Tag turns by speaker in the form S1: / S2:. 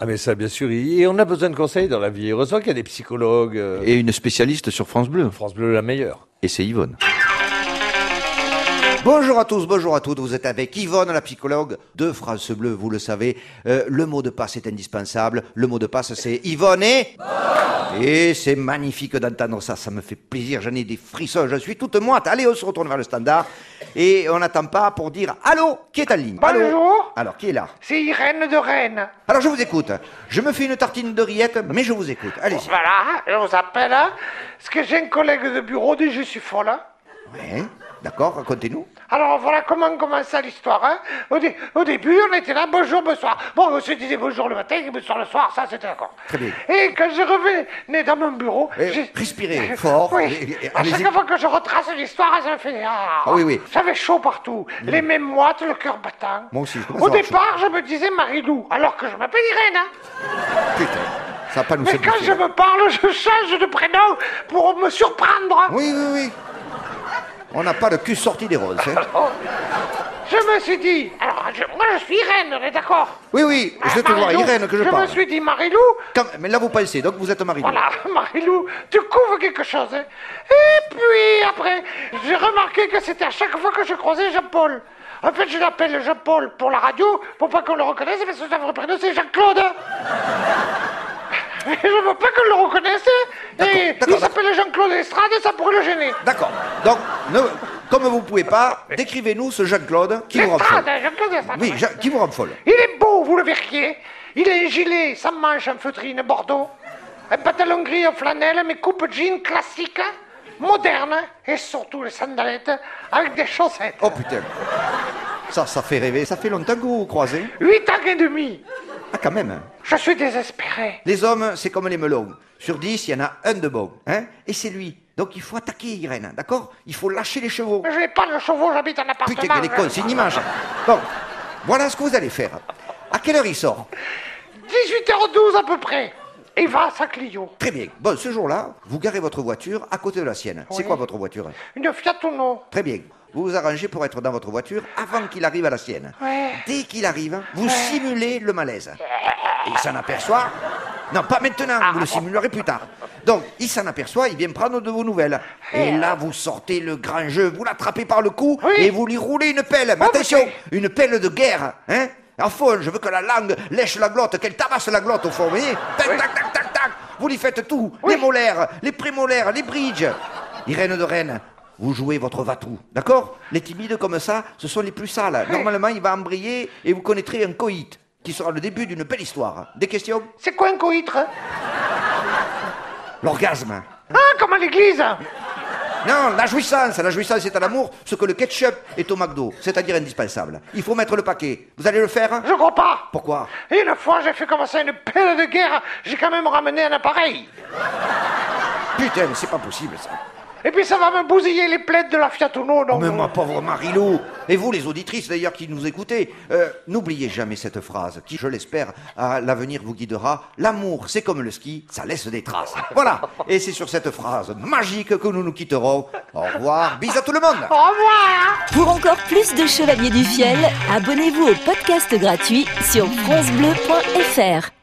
S1: Ah mais ça, bien sûr, et on a besoin de conseils dans la vie. Heureusement qu'il y a des psychologues.
S2: Et une spécialiste sur France Bleu.
S1: France Bleu, la meilleure.
S2: Et c'est Yvonne.
S3: Bonjour à tous, bonjour à toutes, vous êtes avec Yvonne, la psychologue de France Bleu, vous le savez, le mot de passe est indispensable, le mot de passe c'est Yvonne et c'est magnifique d'entendre ça, ça me fait plaisir, j'en ai des frissons, je suis toute moite. Allez, on se retourne vers le standard et on n'attend pas pour dire allô, qui est en ligne?
S4: Bonjour.
S3: Allô. Alors, qui est là?
S4: C'est Irène de Rennes.
S3: Alors je vous écoute, je me fais une tartine de rillettes, mais je vous écoute, allez-y.
S4: Voilà, je vous appelle, hein, parce que j'ai un collègue de bureau de Je suis folle. Hein.
S3: Ouais, d'accord, racontez-nous.
S4: Alors voilà comment commence l'histoire. Hein. Au début, on était là, bonjour, bonsoir. Bon, on se disait bonjour le matin et bonsoir le soir, ça c'était d'accord.
S3: Très bien.
S4: Et quand je revenais dans mon bureau...
S3: Respirez fort.
S4: Oui, à
S3: allez-y.
S4: chaque fois que je retrace l'histoire, ça me fait...
S3: Ah oui, oui.
S4: J'avais chaud partout, les mêmes moites, le cœur battant.
S3: Moi aussi, je commence
S4: Au
S3: à avoir
S4: départ, je me disais Marie-Lou, alors que je m'appelle Irène. Hein.
S3: Putain, ça va pas nous
S4: Mais quand
S3: simplifier,
S4: je
S3: là.
S4: me parle, je change de prénom pour me surprendre.
S3: Oui, oui, oui. On n'a pas le cul sorti des roses. Hein.
S4: Je me suis dit, alors moi je suis Irène, on est d'accord?
S3: Oui, oui, c'est toujours à
S4: Marie-Lou,
S3: Irène que je
S4: Je
S3: parle.
S4: me suis dit, Marie-Lou,
S3: Mais là, vous pensez, donc vous êtes Marie-Lou.
S4: voilà, Marie-Lou, tu couvres quelque chose. Hein. Et puis après, j'ai remarqué que c'était à chaque fois que je croisais Jean-Paul. En fait, je l'appelle Jean-Paul pour la radio, pour pas qu'on le reconnaisse, parce que son vrai prénom c'est Jean-Claude. Je veux pas qu'on le reconnaisse. Et
S3: d'accord.
S4: il s'appelle Jean-Claude Estrade, ça pourrait le gêner.
S3: D'accord. Donc, comme vous pouvez pas, décrivez-nous ce Jean-Claude qui vous rend
S4: Estrade,
S3: folle.
S4: Jean-Claude Estrade.
S3: Oui, qui vous rend folle.
S4: Il est beau, vous le verriez. Il a un gilet sans manche en feutrine bordeaux, un pantalon gris en flanelle, mais coupe jean classique, moderne, et surtout les sandalettes avec des chaussettes.
S3: Oh putain. Ça fait rêver. Ça fait longtemps que vous vous croisez.
S4: 8 ans et demi.
S3: Ah, quand même.
S4: Je suis désespéré.
S3: Les hommes, c'est comme les melons. Sur 10, il y en a un de bon. Hein? Et c'est lui. Donc il faut attaquer Irène, d'accord? Il faut lâcher les chevaux.
S4: Je n'ai pas de chevaux, j'habite en appartement.
S3: Putain, quelle est con, c'est une image. Donc, voilà ce que vous allez faire. À quelle heure il sort?
S4: 18h12 à peu près. Il va à sa Clio.
S3: Très bien. Bon, ce jour-là, vous garez votre voiture à côté de la sienne. C'est
S4: Oui.
S3: quoi votre voiture?
S4: Une Fiat Uno.
S3: Très bien. Vous vous arrangez pour être dans votre voiture avant qu'il arrive à la sienne.
S4: Ouais.
S3: Dès qu'il arrive, vous simulez le malaise. Et il s'en aperçoit. Non, pas maintenant, vous le simulerez plus tard. Donc, il s'en aperçoit, il vient prendre de vos nouvelles. Et là, vous sortez le grand jeu, vous l'attrapez par le cou
S4: Oui.
S3: et vous lui roulez une pelle. Mais
S4: Oh,
S3: attention,
S4: putain.
S3: une pelle de guerre, hein? En fond, je veux que la langue lèche la glotte, qu'elle tabasse la glotte au fond, vous voyez? Tac, tac, tac, tac, tac. Vous lui faites tout,
S4: Oui.
S3: les molaires, les prémolaires, les bridges. Irène de Rennes, vous jouez votre va-tout, d'accord? Les timides comme ça, ce sont les plus sales. Normalement, il va embrayer et vous connaîtrez un coït, qui sera le début d'une belle histoire. Des questions?
S4: C'est quoi un coïtre?
S3: L'orgasme.
S4: Ah, comme à l'église.
S3: Non, la jouissance est à l'amour, ce que le ketchup est au McDo, c'est-à-dire indispensable. Il faut mettre le paquet. Vous allez le faire?
S4: Je crois pas.
S3: Pourquoi?
S4: Et une fois, j'ai fait commencer une pelle de guerre, j'ai quand même ramené un appareil.
S3: Putain, mais c'est pas possible ça.
S4: Et puis ça va me bousiller les plaides de la Fiat Uno.
S3: Oh,
S4: Donc...
S3: mais ma pauvre Marie-Lou, et vous les auditrices d'ailleurs qui nous écoutez, n'oubliez jamais cette phrase qui, je l'espère, à l'avenir vous guidera. L'amour, c'est comme le ski, ça laisse des traces. Voilà, et c'est sur cette phrase magique que nous nous quitterons. Au revoir, bisous à tout le monde.
S4: Au revoir.
S5: Pour encore plus de Chevaliers du Fiel, abonnez-vous au podcast gratuit sur francebleu.fr.